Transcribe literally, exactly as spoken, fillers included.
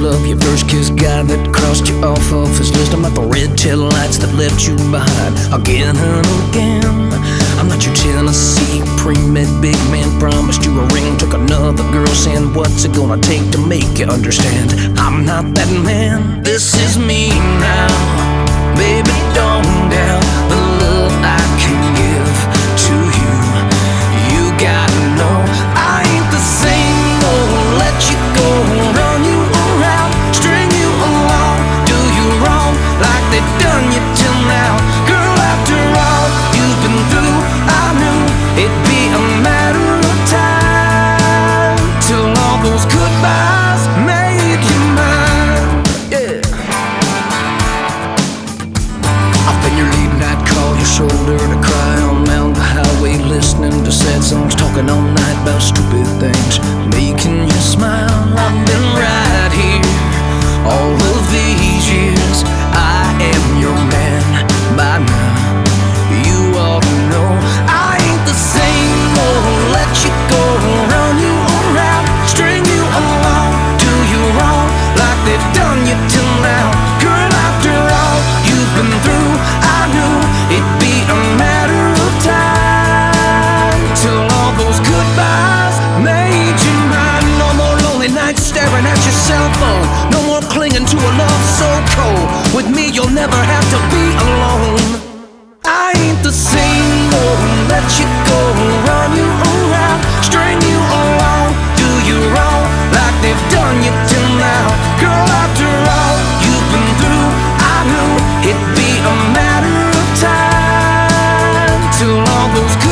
love, your first kiss, guy that crossed you off of his list. I'm not the red tail lights that left you behind again and again. I'm not your Tennessee pre-med big man, promised you a ring, took another girl saying, what's it gonna take to make you understand? I'm not that man, this is me now. Baby, don't doubt the love I can give to you. You gotta know I ain't the same. Won't let you go, run you around, string you along, do you wrong like they've done you till now. Girl, after all you've been through, I knew it'd be a matter of time till all those goodbyes made you mine. Yeah, I've been your lead night call, your shoulder to cry on down the highway, listening to sad songs, talking all night about stupid things, making you smile. I've been right here all of these years. I am your man by now. You ought to know I ain't the same. Won't let you go, run you around, string you along, do you wrong like they've done you till now. Girl, after all you've been through, I knew it'd be a matter of time till all those goodbyes made you mine. No more lonely nights staring at your cell phone, no more clinging to a love so cold. With me you'll never have to be alone. I ain't the same. Won't let you go, run you around, string you along, do you wrong like they've done you till now. Girl, after all you've been through, I knew it'd be a matter of time till all those